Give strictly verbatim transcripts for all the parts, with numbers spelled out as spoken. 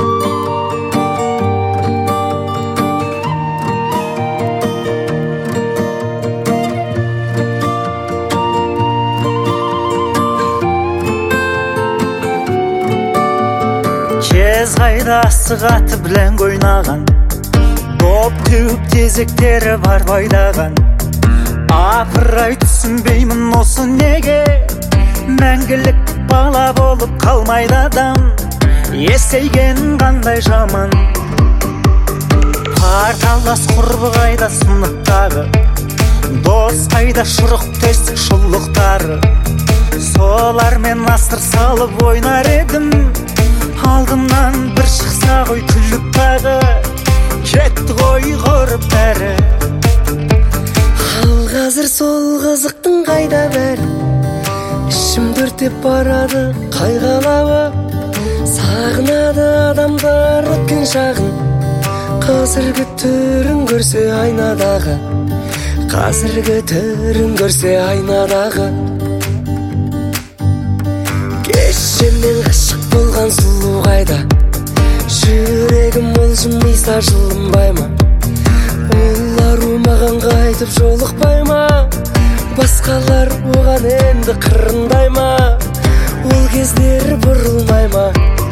Кез қайда асық білән ойнаған, доп теуіп тезектері бар байдаған. Апырай түсінбеймін осы неге, мәңгілік бала болып қалмайды адам. Есейген қандай жаман, парталас құрбы қайда сыныптағы, дос қайда шұрық тесік шұллықтары. Солармен асыр салып ойнар едім, алдымнан бір шықса ғой күліп тағы, кетті ғой құрып бәрі. Ал қазір сол қызықтың қайда бәрі, ішімді өртеп барады қайғалауы. Сағынады адамдар өткен шағын, қазіргі түрін көрсе айнадағы, қазіргі түрін көрсе айнадағы. Кешемен ғашық болған сұлу қайда, жүрегім ол жымиса жылынбай ма? Ол ару маған қайтып жолықпай ма? Басқалар оған енді қырындай ма? Ол кездер бұрылмай ма?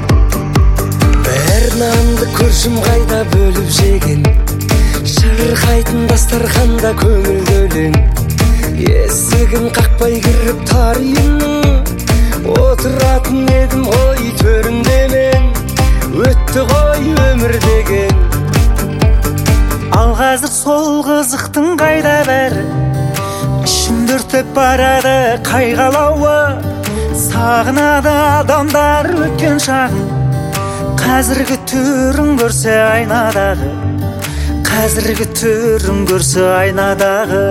Бір нанды көршім қайда бөліп жеген, шырқайтын дастарханда көңілді өлең. Есігін қақпай кіріп тар үйімнің, отыратын едім ғой төрінде мен, өтті ғой өмір деген. Ал қазір сол қызықтың қайда бәрі, ішімді өртеп барады қайғалауы. Сағынады адамдар өткен шағын, қазіргі түрін көрсе айнадағы, қазіргі түрін көрсе айнадағы.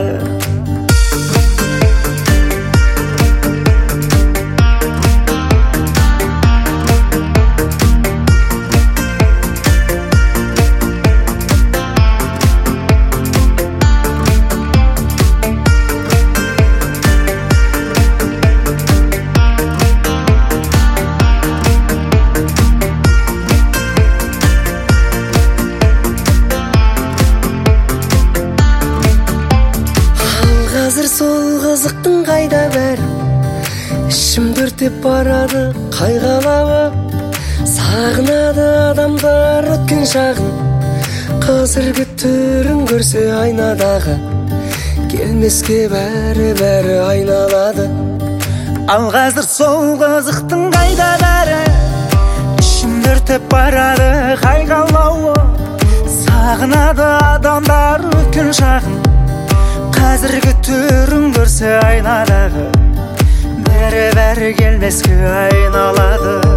Қазір сол қызықтың қайда бәрі, ішімді өртеп барады қайғалауы. Сағынады адамдар өткен шағын, қазіргі түрін көрсе айнадағы, келмеске бәрі-бәрі айналады. Ал қазір сол қызықтың қайда бәрі, ішімді өртеп барады қайғалауы. Сағынады адамдар өткен шағын, қазіргі түрін көрсе айнадағы, бәрі-бәрі келмеске айналады.